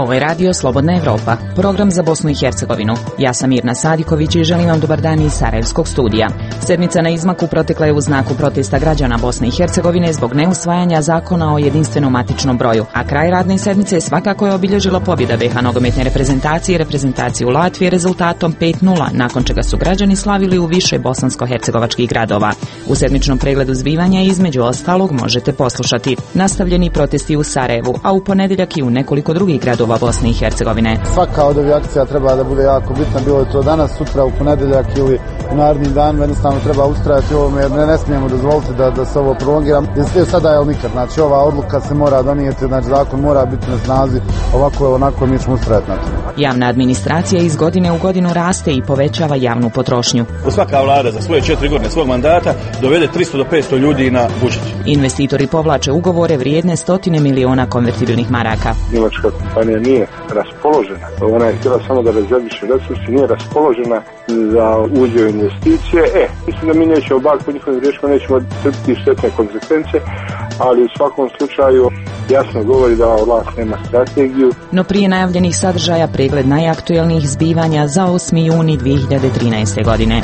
Ovo je radio Slobodna Evropa, program za Bosnu i Hercegovinu. Ja sam Mirna Sadiković i želim vam dobar dan iz Sarajevskog studija. Sedmica na izmaku protekla je u znaku protesta građana Bosne i Hercegovine zbog neusvajanja zakona o jedinstvenom matičnom broju, a kraj radne sedmice svakako je obilježila pobjeda BiH nogometne reprezentacije i reprezentaciju Latvije rezultatom 5:0, nakon čega su građani slavili u više bosansko-hercegovačkih gradova. U sedmičnom pregledu zbivanja između ostalog možete poslušati nastavljeni protesti u Sarajevu, a u ponedjeljak i u nekoliko drugih gradova Bosne i Hercegovine. Svaka od ovih akcija treba da bude jako bitna, bilo je to danas, sutra, u ponedjeljak ili u narednim danima, jednostavno treba ustrajati ovome jer ne smijemo dozvoliti da se ovo prolongira. Jer sada je nikad, znači ova odluka se mora donijeti, znači zakon mora biti na snazi, ovako je onako mi ćemo ustrajati na to. Javna administracija iz godine u godinu raste i povećava javnu potrošnju. Svaka vlada za svoje 4 godine svog mandata dovede 300 do 500 ljudi na budžet. Investitori povlače ugovore vrijedne 100 miliona konvertibilnih maraka. Njemačka kompanija nije raspoložena. Ona je htjela samo da rezerviše resursi, nije raspoložena za uđe u investicije. Mislim da mi nećemo baviti po njihovim riječima, nećemo trpiti štetne konsekvence, ali u svakom slučaju jasno govori da ova vlast nema strategiju. No prije najavljenih sadržaja pregled najaktuelnijih zbivanja za 8. juni 2013. godine.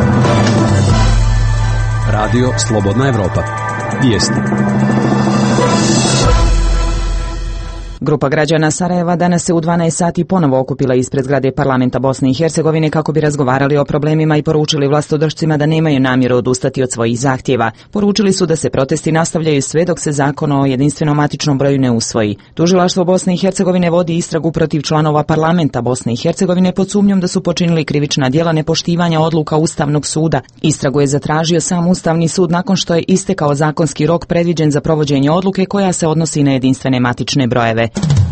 Radio Slobodna Evropa. Vijesti. Grupa građana Sarajeva danas se u 12 sati ponovo okupila ispred zgrade parlamenta Bosne i Hercegovine kako bi razgovarali o problemima i poručili vlastodržcima da nemaju namjeru odustati od svojih zahtjeva. Poručili su da se protesti nastavljaju sve dok se zakon o jedinstvenom matičnom broju ne usvoji. Tužilaštvo Bosne i Hercegovine vodi istragu protiv članova parlamenta Bosne i Hercegovine pod sumnjom da su počinili krivična djela nepoštivanja odluka Ustavnog suda. Istragu je zatražio sam Ustavni sud nakon što je istekao zakonski rok predviđen za provođenje odluke koja se odnosi na jedinstvene matične brojeve.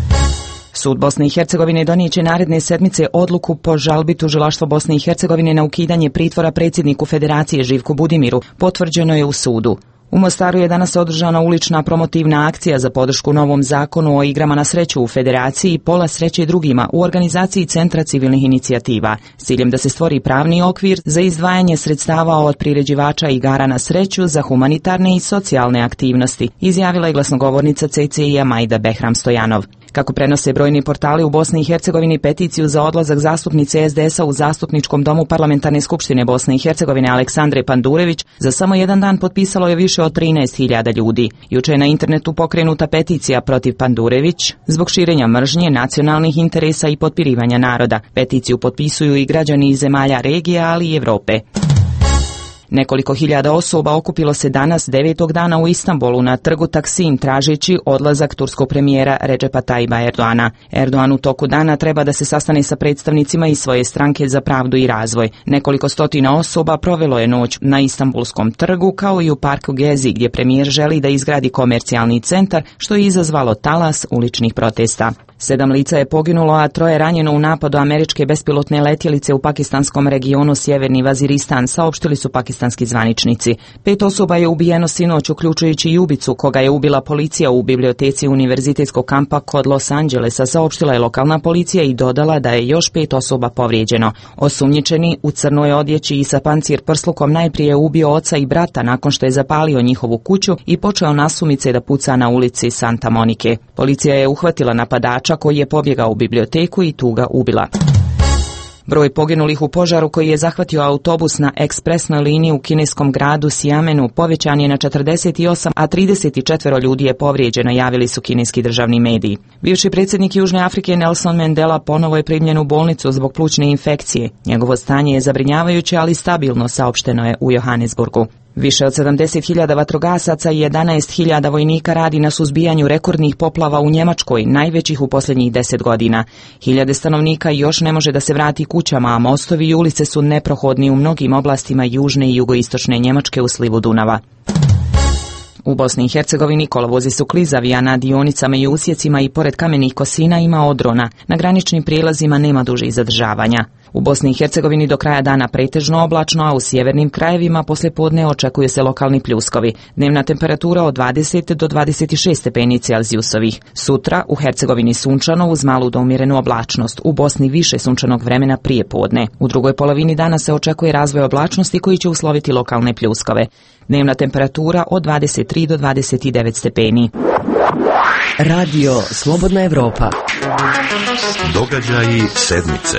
Sud Bosne i Hercegovine donijet će naredne sedmice odluku po žalbi Tužilaštva Bosne i Hercegovine na ukidanje pritvora predsjedniku Federacije Živku Budimiru, potvrđeno je u sudu. U Mostaru je danas održana ulična promotivna akcija za podršku novom zakonu o igrama na sreću u Federaciji i pola sreće drugima u organizaciji Centra civilnih inicijativa, s ciljem da se stvori pravni okvir za izdvajanje sredstava od priređivača igara na sreću za humanitarne i socijalne aktivnosti, izjavila je glasnogovornica CCI-a Majda Behram Stojanov. Kako prenose brojni portali u Bosni i Hercegovini, peticiju za odlazak zastupnice SDS-a u Zastupničkom domu Parlamentarne skupštine Bosne i Hercegovine Aleksandre Pandurević za samo jedan dan potpisalo je više od 13.000 ljudi. Juče je na internetu pokrenuta peticija protiv Pandurević zbog širenja mržnje, nacionalnih interesa i potpirivanja naroda. Peticiju potpisuju i građani iz zemalja regije, ali i Evrope. Nekoliko hiljada osoba okupilo se danas 9. dana u Istanbulu na trgu Taksim tražeći odlazak turskog premijera Recepa Tayyipa Erdoana. Erdoan u toku dana treba da se sastane sa predstavnicima iz svoje stranke za pravdu i razvoj. Nekoliko stotina osoba provelo je noć na Istanbulskom trgu kao i u parku Gezi gdje premijer želi da izgradi komercijalni centar što je izazvalo talas uličnih protesta. 7 lica je poginulo, a 3 ranjeno u napadu američke bespilotne letjelice u pakistanskom regionu Sjeverni Vaziristan, saopštili su pakistanski zvaničnici. 5 osoba je ubijeno sinoć, uključujući i ubicu koga je ubila policija u biblioteci univerzitetskog kampa kod Los Angelesa, saopštila je lokalna policija i dodala da je još 5 osoba povrijeđeno. Osumnjičeni u crnoj odjeći i sa pancir prslukom najprije ubio oca i brata nakon što je zapalio njihovu kuću i počeo nasumice da puca na ulici Santa Monike. Policija je uhvatila napadača koji je pobjegao u biblioteku i tu ga ubila. Broj poginulih u požaru koji je zahvatio autobus na ekspresnoj liniji u kineskom gradu Xiamenu povećan je na 48, a 34 ljudi je povrijeđeno, javili su kineski državni mediji. Bivši predsjednik Južne Afrike Nelson Mandela ponovo je primljen u bolnicu zbog plućne infekcije. Njegovo stanje je zabrinjavajuće, ali stabilno, saopšteno je u Johannesburgu. Više od 70.000 vatrogasaca i 11.000 vojnika radi na suzbijanju rekordnih poplava u Njemačkoj, najvećih u posljednjih 10 godina. Hiljade stanovnika još ne može da se vrati kućama, a mostovi i ulice su neprohodni u mnogim oblastima južne i jugoistočne Njemačke u slivu Dunava. U Bosni i Hercegovini kolovozi su klizavi, a na dionicama i usjecima i pored kamenih kosina ima odrona. Na graničnim prijelazima nema dužih zadržavanja. U Bosni i Hercegovini do kraja dana pretežno oblačno, a u sjevernim krajevima poslijepodne očekuju se lokalni pljuskovi. Dnevna temperatura od 20 do 26 stepeni Celzijusovih. Sutra u Hercegovini sunčano uz malu do umjerenu oblačnost. U Bosni više sunčanog vremena prije podne. U drugoj polovini dana se očekuje razvoj oblačnosti koji će usloviti lokalne pljuskove. Dnevna temperatura od 23 do 29 stepeni. Radio Slobodna Evropa. Događaji sedmice.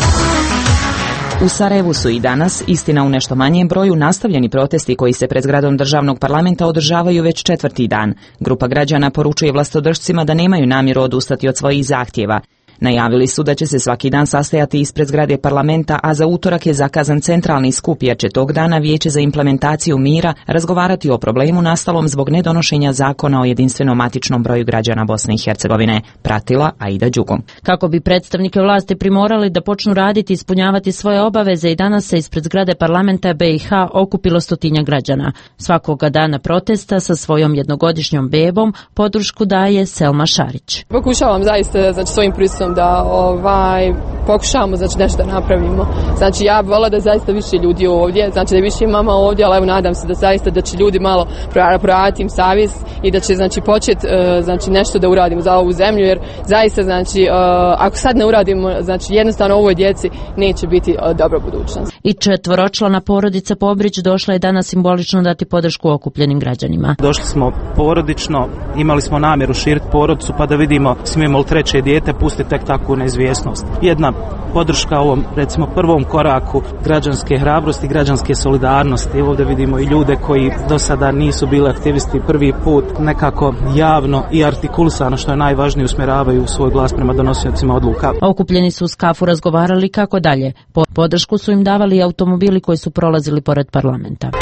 U Sarajevu su i danas, istina u nešto manjem broju, nastavljeni protesti koji se pred zgradom državnog parlamenta održavaju već četvrti dan. Grupa građana poručuje vlastodržcima da nemaju namjeru odustati od svojih zahtjeva. Najavili su da će se svaki dan sastajati ispred zgrade parlamenta, a za utorak je zakazan centralni skup jer će tog dana Vijeće za implementaciju mira razgovarati o problemu nastalom zbog nedonošenja zakona o jedinstvenom matičnom broju građana Bosne i Hercegovine. Pratila Aida Đugum. Kako bi predstavnike vlasti primorali da počnu raditi i ispunjavati svoje obaveze, i danas se ispred zgrade parlamenta BiH okupilo 100 građana. Svakoga dana protesta sa svojom jednogodišnjom bebom podršku daje Selma Šarić. Pokušavam zaista svojim prisustvom da pokušamo nešto da napravimo. Ja bih voljela da zaista više ljudi ovdje, da više mama ovdje, ali evo nadam se da zaista da će ljudi malo proraditi im savjest i da će početi nešto da uradimo za ovu zemlju, jer zaista ako sad ne uradimo, jednostavno ovoj djeci neće biti dobra budućnost. I 4-člana porodica Pobrić došla je danas simbolično dati podršku okupljenim građanima. Došli smo porodično, imali smo namjeru širiti porodicu pa da vidimo smijemo li treće dijete pustiti tek takvu neizvjesnost. Jedna podrška ovom, recimo, prvom koraku građanske hrabrosti, građanske solidarnosti. Ovdje vidimo i ljude koji do sada nisu bili aktivisti, prvi put nekako javno i artikulisano, što je najvažnije, usmjeravaju svoj glas prema donosiocima odluka. Okupljeni su uz kafu razgovarali kako dalje. Podršku su im davali i automobili koji su prolazili pored parlamenta.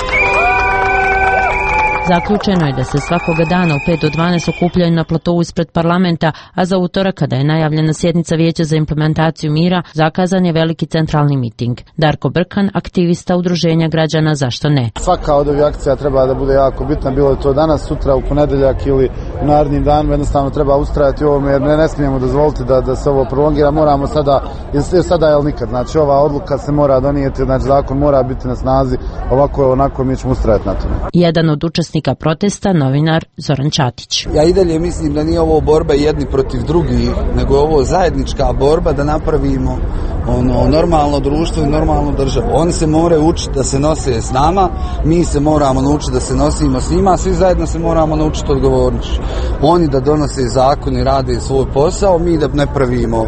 Zaključeno je da se svakoga dana u 5 do 12 okupljaju na platovu ispred parlamenta, a za utorak, kada je najavljena sjednica Vijeća za implementaciju mira, zakazan je veliki centralni miting. Darko Brkan, aktivista udruženja građana Zašto ne? Svaka od ovih akcija treba da bude jako bitna, bilo je to danas, sutra, u ponedjeljak ili u narednim danima, jednostavno treba ustrajati u ovome jer ne smijemo dozvoliti da se ovo prolongira, moramo sada ili nikad. Ova odluka se mora donijeti, zakon mora biti na snazi, ovako je onako, mi ćemo ustrajati na tome. Jedan od učesnika protesta, novinar Zoran Čatić. Ja i dalje mislim da nije ovo borba jedni protiv drugih, nego je ovo zajednička borba da napravimo normalno društvo i normalnu državu. Oni se moraju učiti da se nose s nama, mi se moramo naučiti da se nosimo s njima, svi zajedno se moramo naučiti odgovornošću. Oni da donose zakon i rade svoj posao, mi da ne pravimo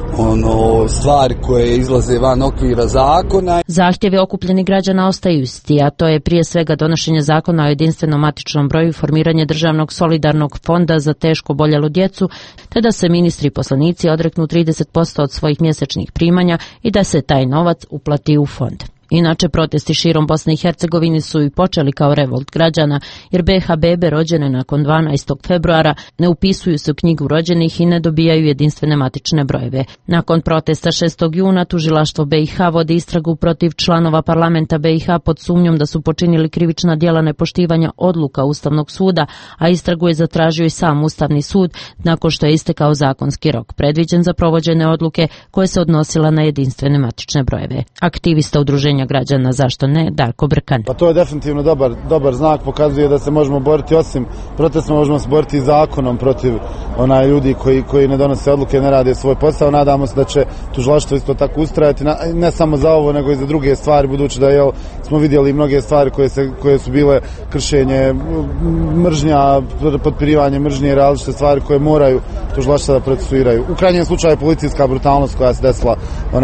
stvari koje izlaze van okvira zakona. Zahtjevi okupljenih građana ostaju isti, a to je prije svega donošenje zakona o jedinstvenom matičnom broju i formiranje državnog solidarnog fonda za teško oboljelu djecu, te da se ministri i poslanici odreknu 30% od svojih mjesečnih primanja i da se taj novac uplati u fond. Inače, protesti širom Bosne i Hercegovine su i počeli kao revolt građana, jer BiH bebe rođene nakon 12. februara ne upisuju se u knjigu rođenih i ne dobijaju jedinstvene matične brojeve. Nakon protesta 6. juna tužilaštvo BiH vodi istragu protiv članova parlamenta BiH pod sumnjom da su počinili krivična djela nepoštivanja odluka Ustavnog suda, a istragu je zatražio i sam Ustavni sud nakon što je istekao zakonski rok predviđen za provođene odluke koje se odnosila na jedinstvene matične brojeve. Aktivista udruženja građana Zašto ne, Darko Brkan. Pa to je definitivno dobar znak, pokazuje da se možemo boriti osim protestom, možemo se boriti i zakonom protiv ljudi koji ne donose odluke, ne rade svoj posao. Nadamo se da će tužilaštvo isto tako ustrajati, ne samo za ovo, nego i za druge stvari, budući da smo vidjeli mnoge stvari koje su bile kršenje mržnja, potpirivanje mržnje, različite stvari koje moraju tužilaštva da procesuiraju. U krajnjem slučaju policijska brutalnost koja se desila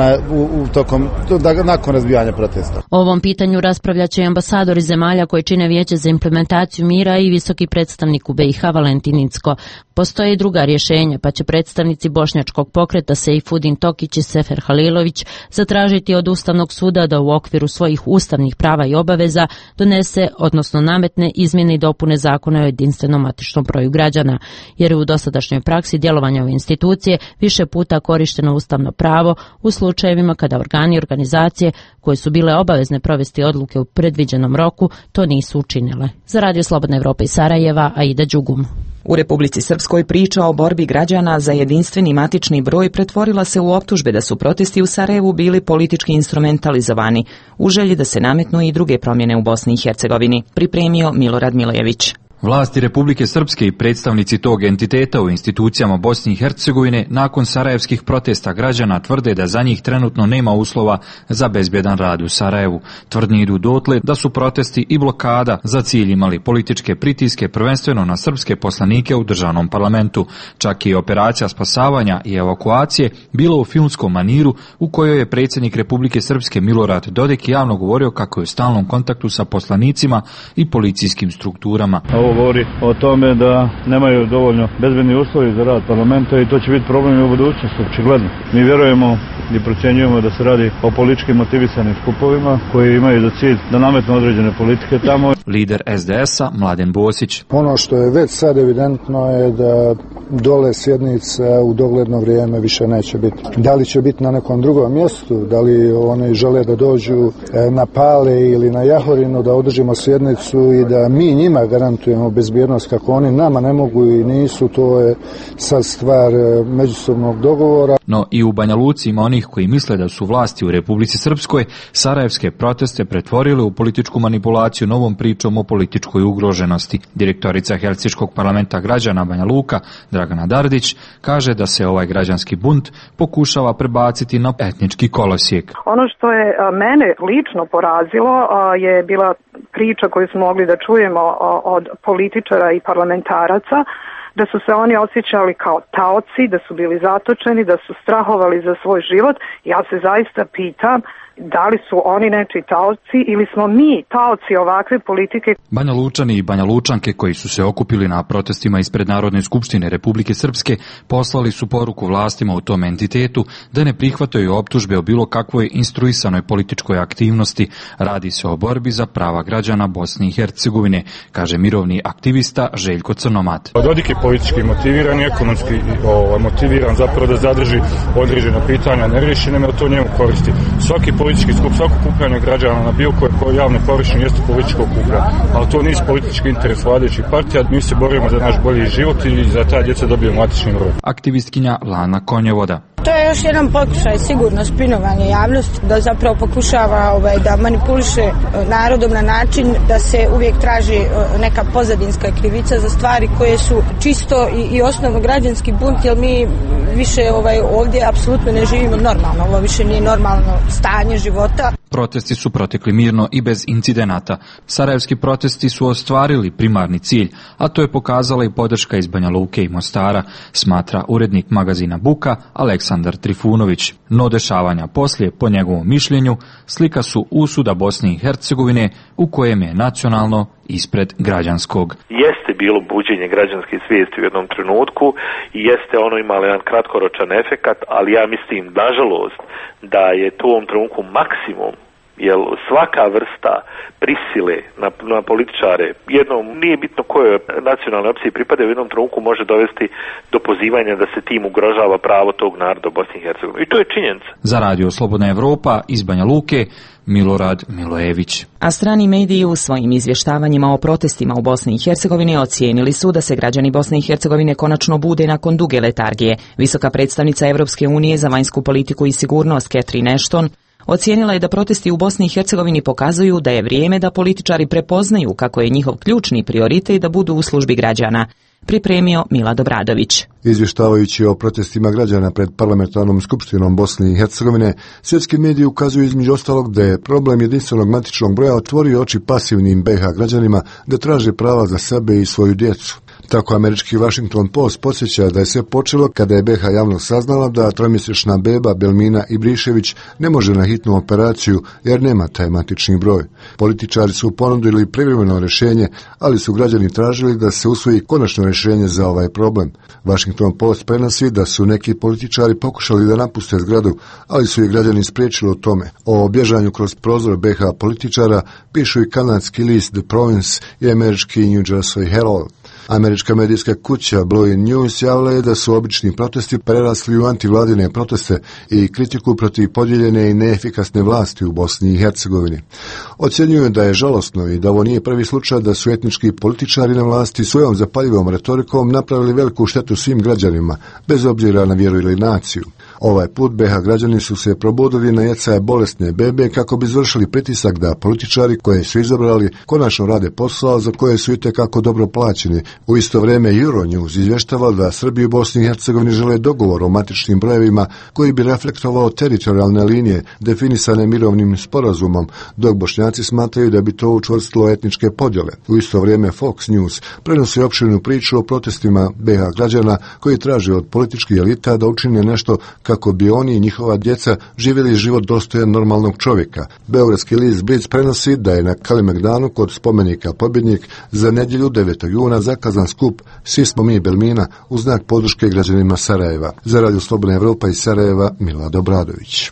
nakon razbijanja protesta. O ovom pitanju raspravljat će i ambasadori zemalja koji čine Vijeće za implementaciju mira i visoki predstavnik u BiH Valentin Incko. Postoje i druga rješenja, pa će predstavnici bošnjačkog pokreta Sejfudin Tokić i Sefer Halilović zatražiti od Ustavnog suda da u okviru svojih ustavnih prava i obaveza donese, odnosno nametne izmjene i dopune zakona o jedinstvenom matičnom broju građana, jer je u dosadašnjoj praksi djelovanja ove institucije više puta korišteno ustavno pravo u slučajevima kada organi i organizacije koje su bile obavezne provesti odluke u predviđenom roku to nisu učinile. Za Radio Slobodna Evropa iz Sarajeva, Aida Đugum. U Republici Srpskoj priča o borbi građana za jedinstveni matični broj pretvorila se u optužbe da su protesti u Sarajevu bili politički instrumentalizovani, u želji da se nametnu i druge promjene u Bosni i Hercegovini, pripremio Milorad Milejević. Vlasti Republike Srpske i predstavnici tog entiteta u institucijama Bosne i Hercegovine nakon sarajevskih protesta građana tvrde da za njih trenutno nema uslova za bezbjedan rad u Sarajevu. Tvrdnje idu dotle da su protesti i blokada za cilj imali političke pritiske prvenstveno na srpske poslanike u državnom parlamentu. Čak i operacija spasavanja i evakuacije bila u filmskom maniru u kojoj je predsjednik Republike Srpske Milorad Dodik javno govorio kako je u stalnom kontaktu sa poslanicima i policijskim strukturama. Ovo govori o tome da nemaju dovoljno bezbedni uslovi za rad parlamenta i to će biti problem i u budućnosti, očigledno. Mi vjerujemo i procjenjujemo da se radi o politički motivisanim skupovima koji imaju za cilj da nametnu određene politike tamo. Lider SDS-a Mladen Bosić. Ono što je već sad evidentno je da dole sjednice u dogledno vrijeme više neće biti. Da li će biti na nekom drugom mjestu, da li oni žele da dođu na Pale ili na Jahorinu da održimo sjednicu i da mi njima garantujemo bezbjednost kako oni nama ne mogu i nisu, to je sad stvar međusobnog dogovora. No i u Banja Luci ima onih koji misle da su vlasti u Republici Srpskoj sarajevske proteste pretvorile u političku manipulaciju novom pričom o političkoj ugroženosti. Direktorica Helsinškog parlamenta građana Banja Luka, Dragana Dardić, kaže da se ovaj građanski bunt pokušava prebaciti na etnički kolosijek. Ono što je mene lično porazilo je bila priča koju smo mogli da čujemo od političara i parlamentaraca, da su se oni osjećali kao taoci, da su bili zatočeni, da su strahovali za svoj život. Ja se zaista pitam da li su oni nečiji taoci ili smo mi taoci ovakve politike. Banja Lučani i Banja Lučanke koji su se okupili na protestima ispred Narodne skupštine Republike Srpske poslali su poruku vlastima u tom entitetu da ne prihvataju optužbe o bilo kakvoj instruisanoj političkoj aktivnosti. Radi se o borbi za prava građana Bosne i Hercegovine, kaže mirovni aktivista Željko Crnomat. Dodik je politički motiviran i ekonomski motiviran zapravo da zadrži određena pitanja nerješenima, jer to njemu koristi. Svaki politički skup, svako okupljanje građana na bilo koje javne površine jeste političko okupljanje, ali to nisu politički interes vladajućih partija, mi se borimo za naš bolji život i za ta djeca dobiju matični broj. Aktivistkinja Lana Konjevoda. To je još jedan pokušaj sigurno spinovanja javnosti, da zapravo pokušava da manipuliše narodom na način da se uvijek traži neka pozadinska krivica za stvari koje su čisto i osnovno građanski bunt, jer mi više ovdje apsolutno ne živimo normalno, ovo više nije normalno stanje života. Protesti su protekli mirno i bez incidenata. Sarajevski protesti su ostvarili primarni cilj, a to je pokazala i podrška iz Banja Luke i Mostara, smatra urednik magazina Buka Aleksandar Trifunović. No dešavanja poslije, po njegovom mišljenju, slika su usuda Bosne i Hercegovine u kojem je nacionalno ispred građanskog. Jeste bilo buđenje građanske svijesti u jednom trenutku i jeste ono imalo jedan kratkoročan efekat, ali ja mislim, nažalost, da je to u ovom trenutku maksimum, jer svaka vrsta prisile na političare, jednom, nije bitno kojoj nacionalnoj opciji pripada, u jednom trenutku može dovesti do pozivanja da se tim ugrožava pravo tog naroda u Bosni i Hercegovini. I to je činjenica. Za Radio Slobodna Evropa iz Banja Luke, Milorad Milojević. A strani mediji u svojim izvještavanjima o protestima u Bosni i Hercegovini ocijenili su da se građani Bosne i Hercegovine konačno bude nakon duge letargije. Visoka predstavnica Europske unije za vanjsku politiku i sigurnost Catherine Ashton ocijenila je da protesti u Bosni i Hercegovini pokazuju da je vrijeme da političari prepoznaju kako je njihov ključni prioritet da budu u službi građana. Pripremio Milad Obradović. Izvještavajući o protestima građana pred parlamentarnom skupštinom Bosne i Hercegovine, svjetski mediji ukazuju između ostalog da je problem jedinstvenog matičnog broja otvorio oči pasivnim BiH građanima da traže prava za sebe i svoju djecu. Tako američki Washington Post podsjeća da je sve počelo kada je BiH javno saznala da tromjesečna beba Belmina Ibrišević ne može na hitnu operaciju jer nema taj matični broj. Političari su ponudili privremeno rješenje, ali su građani tražili da se usvoji konačno rješenje za ovaj problem. Washington Post prenosi da su neki političari pokušali da napuste zgradu, ali su ih građani spriječili o tome. O bježanju kroz prozor BiH političara pišu i kanadski list The Province i američki New Jersey Herald. Američka medijska kuća Bloomberg News javila je da su obični protesti prerasli u antivladine proteste i kritiku protiv podijeljene i neefikasne vlasti u Bosni i Hercegovini. Ocjenjuju da je žalosno i da ovo nije prvi slučaj da su etnički političari na vlasti svojom zapaljivom retorikom napravili veliku štetu svim građanima, bez obzira na vjeru ili naciju. Ovaj put BiH građani su se probudili na jecaje bolesne bebe kako bi izvršili pritisak da političari koje su izabrali konačno rade posao za koje su itekako dobro plaćeni. U isto vrijeme Euronews izvještava da Srbi u Bosni i Hercegovini žele dogovor o matičnim brojevima koji bi reflektovao teritorijalne linije definisane mirovnim sporazumom, dok Bošnjaci smatraju da bi to učvrstilo etničke podjele. U isto vrijeme Fox News prenosi opširnu priču o protestima BiH građana koji traže od političkih elita da učine nešto kako bi oni i njihova djeca živjeli život dostojan normalnog čovjeka. Beogradski list Blitz prenosi da je na Kalemegdanu kod spomenika Pobjednik za nedjelju 9. juna zakazan skup Svi smo mi Belmina u znak podrške građanima Sarajeva. Za Radio Slobodna Evropa iz Sarajeva, Milad Obradović.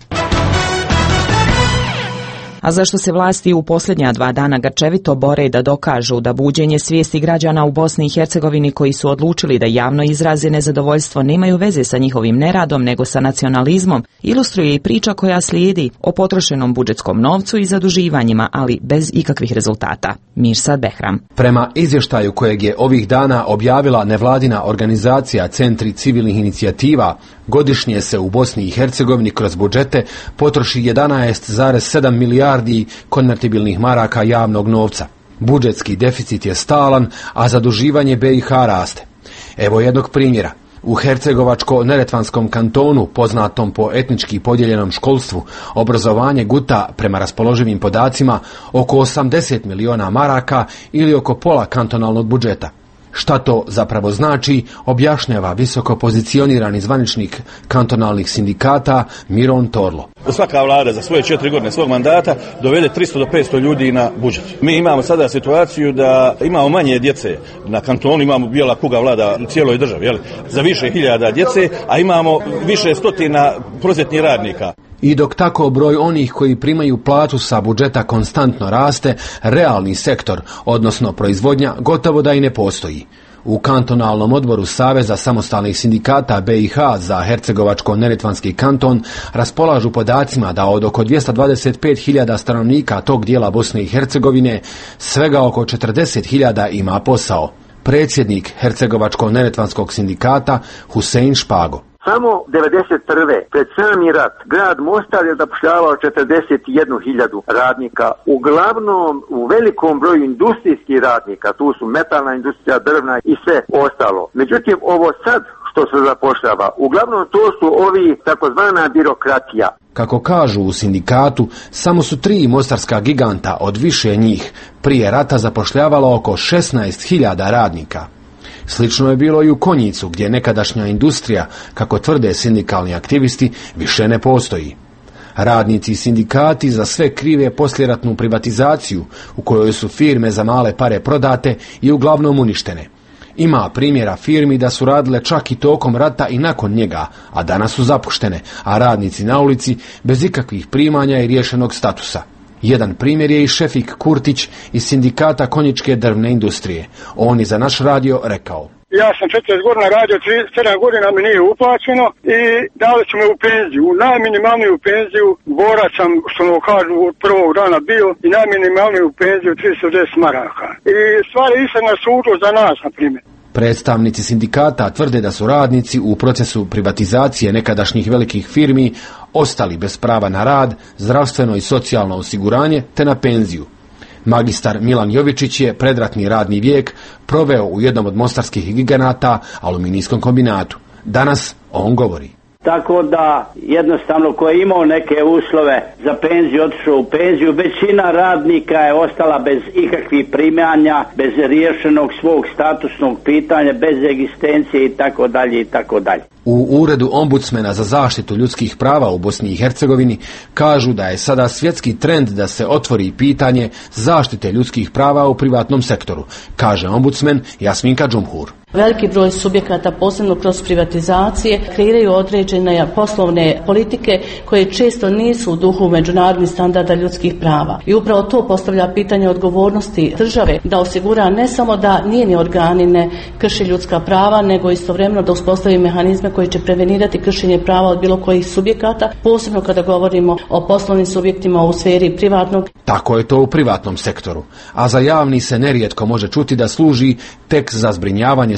A zašto se vlasti u posljednja 2 dana grčevito bore da dokažu da buđenje svijesti građana u Bosni i Hercegovini koji su odlučili da javno izraze nezadovoljstvo nemaju veze sa njihovim neradom nego sa nacionalizmom, ilustruje i priča koja slijedi o potrošenom budžetskom novcu i zaduživanjima, ali bez ikakvih rezultata. Mirsad Behram. Prema izvještaju kojeg je ovih dana objavila nevladina organizacija Centri civilnih inicijativa, godišnje se u Bosni i Hercegovini kroz budžete potroši 11,7 milijardi konvertibilnih maraka javnog novca. Budžetski deficit je stalan, a zaduživanje BiH raste. Evo jednog primjera. U Hercegovačko-Neretvanskom kantonu, poznatom po etnički podijeljenom školstvu, obrazovanje guta prema raspoloživim podacima oko 80 miliona maraka ili oko pola kantonalnog budžeta. Šta to zapravo znači, objašnjava visoko pozicionirani zvaničnik kantonalnih sindikata Miron Torlo. Svaka vlada za svoje 4 godine svog mandata dovede 300 do 500 ljudi na budžet. Mi imamo sada situaciju da imamo manje djece na kantonu, imamo bijela kuga vlada u cijeloj državi, jel? Za više hiljada djece, a imamo više stotina prosvjetnih radnika. I dok tako broj onih koji primaju plaću sa budžeta konstantno raste, realni sektor, odnosno proizvodnja, gotovo da i ne postoji. U kantonalnom odboru Saveza samostalnih sindikata BiH za Hercegovačko-Neretvanski kanton raspolažu podacima da od oko 225.000 stanovnika tog dijela Bosne i Hercegovine svega oko 40.000 ima posao. Predsjednik Hercegovačko-Neretvanskog sindikata Husein Špago. Samo 1991. pred sami rat grad Mostar je zapošljavao 41.000 radnika, uglavnom u velikom broju industrijskih radnika, tu su metalna industrija, drvna i sve ostalo. Međutim, ovo sad što se zapošljava, uglavnom to su ovi takozvana birokratija. Kako kažu u sindikatu, samo su 3 mostarska giganta od više njih prije rata zapošljavalo oko 16.000 radnika. Slično je bilo i u Konjicu, gdje nekadašnja industrija, kako tvrde sindikalni aktivisti, više ne postoji. Radnici i sindikati za sve krive poslijeratnu privatizaciju, u kojoj su firme za male pare prodate i uglavnom uništene. Ima primjera firmi da su radile čak i tokom rata i nakon njega, a danas su zapuštene, a radnici na ulici bez ikakvih primanja i riješenog statusa. Jedan primjer je i Šefik Kurtić iz sindikata konjičke drvne industrije. On je za naš radio rekao: Ja sam 40 godina radio, 37 godina mi nije uplaćeno i dali su me u penziju. U najminimalniju penziju, borac sam, što mu kažu, od prvog dana bio i najminimalniju penziju 310 maraka. I stvari se na sudu za nas, na primjer. Predstavnici sindikata tvrde da su radnici u procesu privatizacije nekadašnjih velikih firmi ostali bez prava na rad, zdravstveno i socijalno osiguranje te na penziju. Magistar Milan Jovičić je predratni radni vijek proveo u jednom od mostarskih giganata, aluminijskom kombinatu. Danas on govori. Tako da jednostavno ko je imao neke uslove za penziju, otišao u penziju, većina radnika je ostala bez ikakvih primanja, bez riješenog svog statusnog pitanja, bez egzistencije i tako dalje i tako dalje. U Uredu ombudsmena za zaštitu ljudskih prava u Bosni i Hercegovini kažu da je sada svjetski trend da se otvori pitanje zaštite ljudskih prava u privatnom sektoru, kaže ombudsmen Jasminka Džumhur. Veliki broj subjekata, posebno kroz privatizacije, kreiraju određene poslovne politike koje često nisu u duhu međunarodnih standarda ljudskih prava. I upravo to postavlja pitanje odgovornosti države da osigura ne samo da njeni organi ne krše ljudska prava, nego istovremeno da uspostavi mehanizme koji će prevenirati kršenje prava od bilo kojih subjekata, posebno kada govorimo o poslovnim subjektima u sferi privatnog. Tako je to u privatnom sektoru, a za javni se nerijetko može čuti da služi tek za zbrinjavanje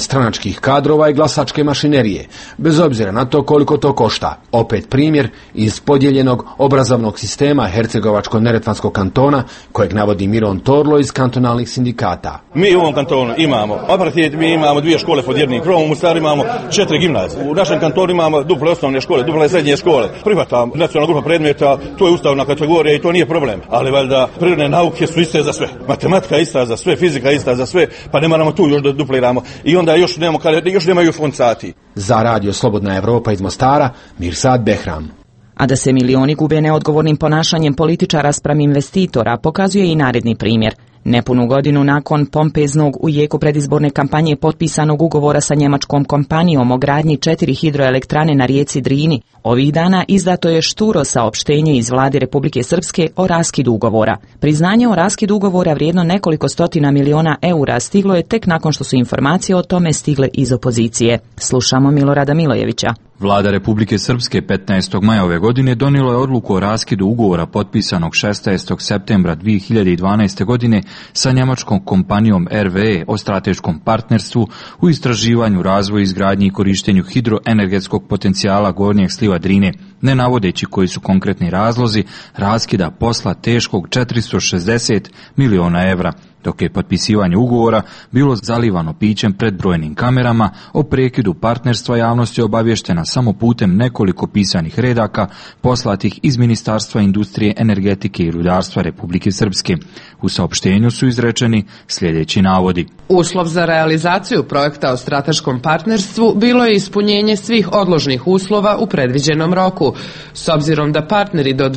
stranačkih kadrova i glasačke mašinerije, bez obzira na to koliko to košta. Opet primjer iz podijeljenog obrazovnog sistema Hercegovačko-neretvanskog kantona, kojeg navodi Miron Torlo iz kantonalnih sindikata. Mi u ovom kantonu imamo, mi imamo 2 škole pod jednim krovom, u Mostaru imamo 4 gimnazije. U našem kantonu imamo duple osnovne škole, duple srednje škole. Prihvata nacionalna grupa predmeta, to je ustavna kategorija i to nije problem. Ali valjda prirodne nauke su iste za sve. Matematika je ista za sve, fizika je ista za sve, pa ne moramo tu još da dupliramo. I onda još nemaju fond sati. Za Radio Slobodna Evropa iz Mostara, Mirsad Behram. A da se milioni gube neodgovornim ponašanjem političara spram investitora pokazuje i naredni primjer. Nepunu godinu nakon pompeznog u jeku predizborne kampanje potpisanog ugovora sa njemačkom kompanijom o gradnji 4 hidroelektrane na rijeci Drini, ovih dana izdato je šturo saopštenje iz vlade Republike Srpske o raskidu ugovora. Priznanje o raskidu ugovora vrijedno nekoliko stotina miliona eura stiglo je tek nakon što su informacije o tome stigle iz opozicije. Slušamo Milorada Milojevića. Vlada Republike Srpske 15. maja ove godine donijela je odluku o raskidu ugovora potpisanog 16. septembra 2012. godine sa njemačkom kompanijom RWE o strateškom partnerstvu u istraživanju, razvoju, izgradnji i korištenju hidroenergetskog potencijala gornjeg sliva Drine, ne navodeći koji su konkretni razlozi raskida posla teškog 460 miliona evra, dok je potpisivanje ugovora bilo zalivano pićem pred brojnim kamerama. O prekidu partnerstva javnost je obavještena samo putem nekoliko pisanih redaka poslatih iz Ministarstva industrije, energetike i rudarstva Republike Srpske. U saopštenju su izrečeni sljedeći navodi. Uslov za realizaciju projekta o strateškom partnerstvu bilo je ispunjenje svih odložnih uslova u predviđenom roku. S obzirom da partneri do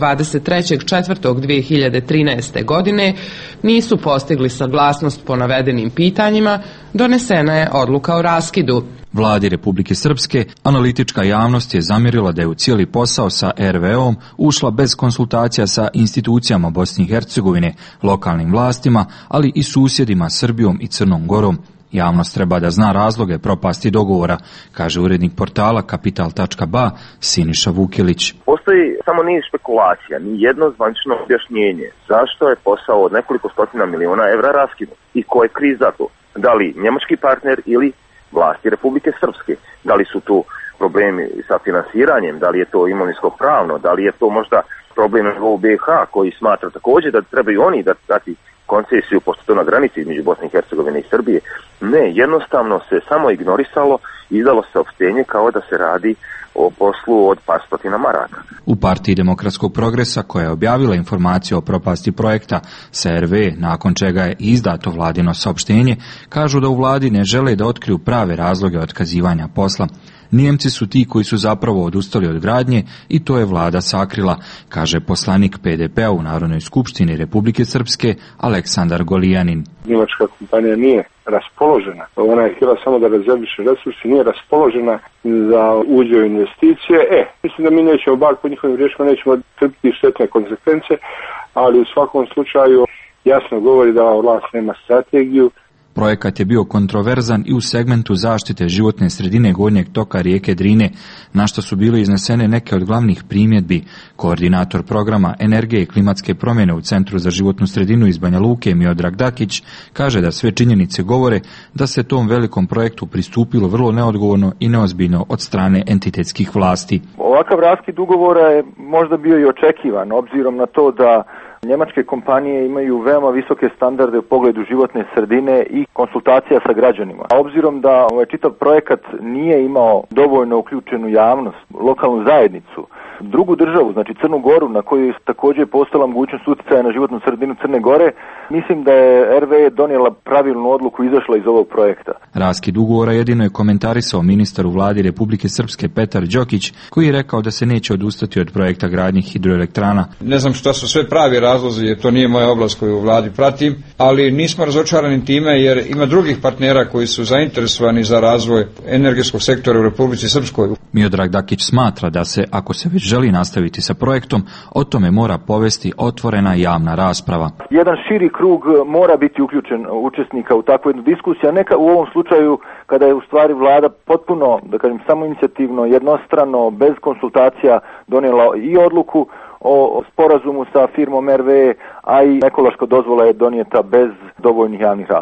23.4.2013. godine nisu postigli saglasnost po navedenim pitanjima, donesena je odluka o raskidu. Vladi Republike Srpske analitička javnost je zamjerila da je u cijeli posao sa RWE-om ušla bez konsultacija sa institucijama Bosne i Hercegovine, lokalnim vlastima, ali i susjedima Srbijom i Crnom Gorom. Javnost treba da zna razloge propasti dogovora, kaže urednik portala Kapital.ba Siniša Vukilić. Postoji samo niz špekulacija, ni jedno zvanično objašnjenje zašto je posao od nekoliko stotina miliona evra raskinut i ko je kriv za to. Da li njemački partner ili vlasti Republike Srpske. Da li su tu problemi sa finansiranjem, da li je to imovinsko-pravno, da li je to možda problem u BiH koji smatra također da trebaju oni dati koncesiju pošto to na granici između Bosne i Hercegovine i Srbije. Ne, jednostavno se samo ignorisalo, izdalo saopštenje kao da se radi o poslu od par stotina maraka. U Partiji demokratskog progresa, koja je objavila informaciju o propasti projekta sa RWE, nakon čega je izdato vladino saopštenje, kažu da u vladi ne žele da otkriju prave razloge otkazivanja posla. Nijemci su ti koji su zapravo odustali od gradnje i to je vlada sakrila, kaže poslanik PDP-a u Narodnoj skupštini Republike Srpske Aleksandar Golijanin. Njemačka kompanija nije raspoložena. Ona je htjela samo da rezerviše resursi, nije raspoložena za uđe u investicije. Mislim da mi nećemo, bar po njihovim riječima, nećemo trpiti štetne konsekvence, ali u svakom slučaju jasno govori da ova vlast nema strategiju. Projekat je bio kontroverzan i u segmentu zaštite životne sredine gornjeg toka rijeke Drine, na što su bile iznesene neke od glavnih primjedbi. Koordinator programa Energije i klimatske promjene u Centru za životnu sredinu iz Banja Luke Miodrag Dakić kaže da sve činjenice govore da se tom velikom projektu pristupilo vrlo neodgovorno i neozbiljno od strane entitetskih vlasti. Ovakav raskid ugovora je možda bio i očekivan, obzirom na to da njemačke kompanije imaju veoma visoke standarde u pogledu životne sredine i konsultacija sa građanima. A obzirom da ovaj čitav projekat nije imao dovoljno uključenu javnost, lokalnu zajednicu, drugu državu, znači Crnu Goru, na kojoj je također postala mogućnost utjecaja na životnu sredinu Crne Gore, mislim da je RWE donijela pravilnu odluku i izašla iz ovog projekta. Raskid ugovora jedino je komentarisao ministar u vladi Republike Srpske Petar Đokić, koji je rekao da se neće odustati od projekta gradnje hidroelektrana. Ne znam šta su sve pravi razlozi, jer to nije moja oblast koju u vladi pratim, ali nismo razočarani time jer ima drugih partnera koji su zainteresovani za razvoj energetskog sektora u Republici Srpskoj. Miodrag Dakić smatra da se, ako se već želi nastaviti sa projektom, o tome mora povesti otvorena javna rasprava. Jedan širi krug mora biti uključen učesnika u takvu jednu diskusiju, a neka u ovom slučaju kada je u stvari vlada potpuno, da kažem, samoinicijativno, jednostrano, bez konsultacija donijela i odluku o sporazumu sa firmom RWE, a i ekološka dozvola je donijeta bez dovoljnih javnih rasprava.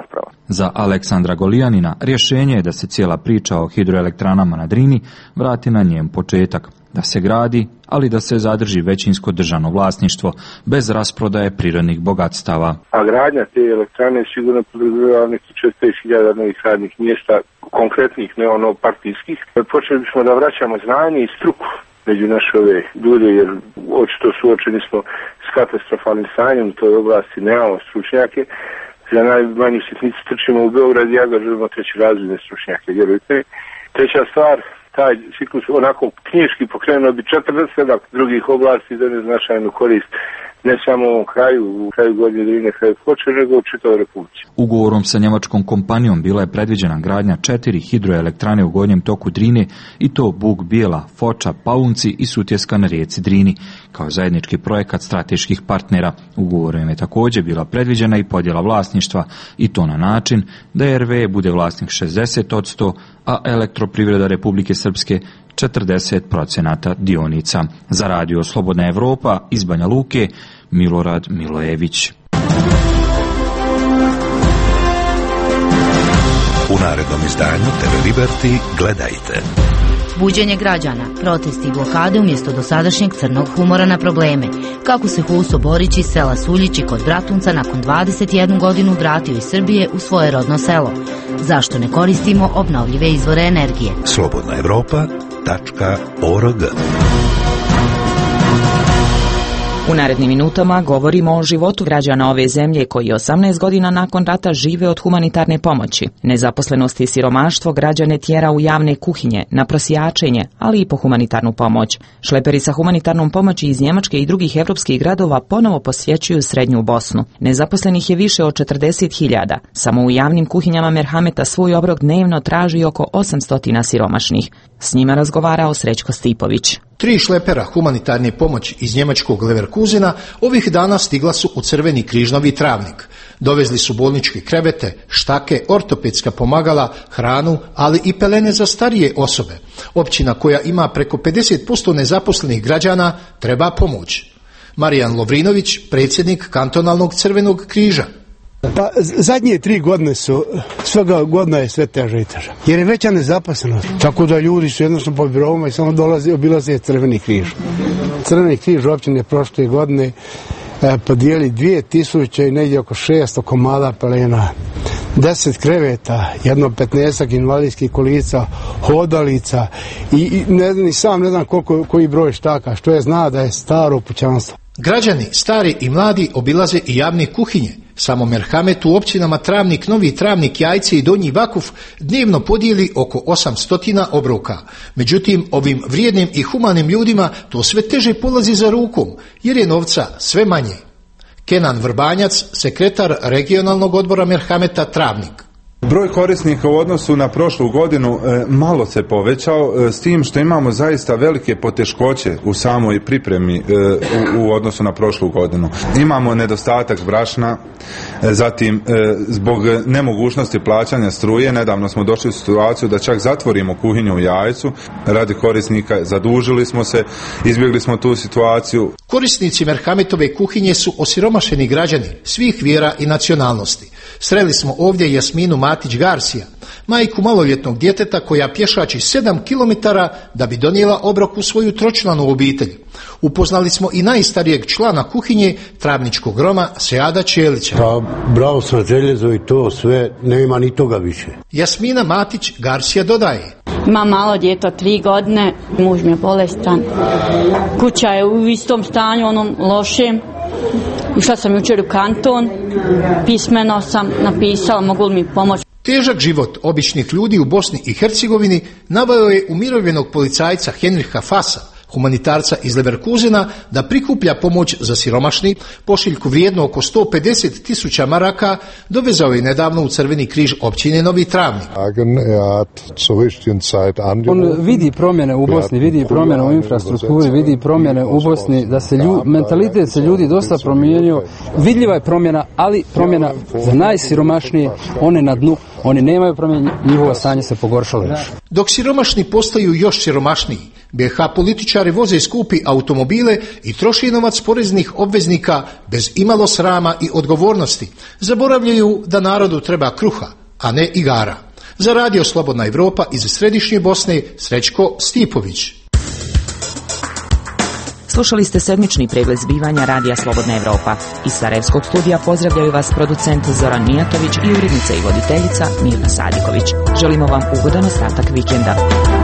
Za Aleksandra Golijanina rješenje je da se cijela priča o hidroelektranama na Drini vrati na njen početak, da se gradi, ali da se zadrži većinsko državno vlasništvo, bez rasprodaje prirodnih bogatstava. A gradnja te elektrane sigurno podrazumijeva nekih 40.000 novih radnih mjesta, konkretnih, ne ono partijskih. Počeli bismo da vraćamo znanje i struku među naše ove ljude, jer očito suočeni smo s katastrofalnim stanjem u toj oblasti, nemamo stručnjake. Za najmanju sitnicu trčimo u Beograd i angažujemo treći razredne stručnjake, vjerujte. Treća stvar, taj ciklus onako knjiški pokrenuo bi 47 drugih oblasti za neznačajnu korist, ne samo u ovom kraju, u kraju Gornje Drine, kraju Foče, nego u čitavoj Republici. Ugovorom sa njemačkom kompanijom bila je predviđena gradnja 4 hidroelektrane u gornjem toku Drine, i to Bug Bijela, Foča, Paunci i Sutjeska na rijeci Drini, kao zajednički projekat strateških partnera. Ugovorom je također bila predviđena i podjela vlasništva, i to na način da RWE bude vlasnik 60%, a Elektroprivreda Republike Srpske 40% dionica. Za Radio Slobodna Evropa iz Banja Luke, Milorad Milojević. U narednom izdanju TV Liberty gledajte. Buđenje građana, protesti i blokade umjesto dosadašnjeg crnog humora na probleme. Kako se Huso Borić iz sela Suljići kod Bratunca nakon 21 godinu vratio iz Srbije u svoje rodno selo. Zašto ne koristimo obnovljive izvore energije? slobodnaevropa.org. U narednim minutama govorimo o životu građana ove zemlje koji 18 godina nakon rata žive od humanitarne pomoći. Nezaposlenost i siromaštvo građane tjera u javne kuhinje, na prosjačenje, ali i po humanitarnu pomoć. Šleperi sa humanitarnom pomoći iz Njemačke i drugih evropskih gradova ponovo posjećuju srednju Bosnu. Nezaposlenih je više od 40.000. Samo u javnim kuhinjama Merhameta svoj obrok dnevno traži oko 800 siromašnih. S njima razgovarao Srećko Stipović. 3 šlepera humanitarne pomoći iz njemačkog Leverkusena ovih dana stigla su u Crveni križ Novi Travnik. Dovezli su bolničke krevete, štake, ortopedska pomagala, hranu, ali i pelene za starije osobe. Općina koja ima preko 50% nezaposlenih građana treba pomoć. Marijan Lovrinović, predsjednik kantonalnog Crvenog križa. Pa zadnje 3 godine su, svega godina je sve teže i teže. Jer je veća nezaposlenost. Tako da ljudi su jednostavno po birovima i samo obilaze Crveni križ. Crveni križ općine prošle godine podijeli 2000 i negdje oko 600 komada pelena, 10 kreveta, jedno 15 invalidskih kolica, hodalica i sam ne znam koji broj štaka, što je zna da je staro pućanstvo. Građani, stari i mladi, obilaze i javne kuhinje. Samo Merhamet u općinama Travnik, Novi Travnik, Jajce i Donji Vakuf dnevno podijeli oko 800 obroka. Međutim, ovim vrijednim i humanim ljudima to sve teže polazi za rukom, jer je novca sve manje. Kenan Vrbanjac, sekretar regionalnog odbora Merhameta Travnik. Broj korisnika u odnosu na prošlu godinu malo se povećao, s tim što imamo zaista velike poteškoće u samoj pripremi u odnosu na prošlu godinu. Imamo nedostatak brašna, zatim zbog nemogućnosti plaćanja struje, nedavno smo došli u situaciju da čak zatvorimo kuhinju u Jajcu radi korisnika, zadužili smo se, izbjegli smo tu situaciju. Korisnici Merhametove kuhinje su osiromašeni građani svih vjera i nacionalnosti. Sreli smo ovdje Jasminu Matić Garsija, majku maloljetnog djeteta koja pješači 7 km da bi donijela obrok u svoju tročlanu obitelj. Upoznali smo i najstarijeg člana kuhinje, travničkog Roma Seada Čelića. Pa bravo sam željezo i to sve, nema ni toga više. Jasmina Matić Garsija dodaje. Imam malo djete od 3 godine, muž mi je bolestan, kuća je u istom stanju, onom lošem. Išla sam jučer u kanton, pismeno sam napisala, mogu li mi pomoći. Težak život običnih ljudi u Bosni i Hercegovini naveo je umirovljenog policajca Henriha Fasa, humanitarca iz Leverkusena, da prikuplja pomoć za siromašni. Pošiljku vrijednu oko 150.000 maraka dovezao je nedavno u Crveni križ općine Novi Travnik. On vidi promjene u Bosni, vidi promjene u infrastrukturi, vidi promjene u Bosni, da se mentalitet se ljudi dosta promijenio. Vidljiva je promjena, ali promjena za najsiromašnije, one na dnu, oni nemaju promjene, njihovo stanje se pogoršalo još. Dok siromašni postaju još siromašniji, BiH političari voze skupi automobile i troši novac poreznih obveznika bez imalo srama i odgovornosti. Zaboravljaju da narodu treba kruha, a ne igara. Za Radio Slobodna Evropa iz Središnje Bosne, Srećko Stipović. Slušali ste sedmični pregled zbivanja Radija Slobodna Evropa. Iz Sarajevskog studija pozdravljaju vas producent Zoran Mijatović i urednica i voditeljica Mirna Sadiković. Želimo vam ugodan ostatak vikenda.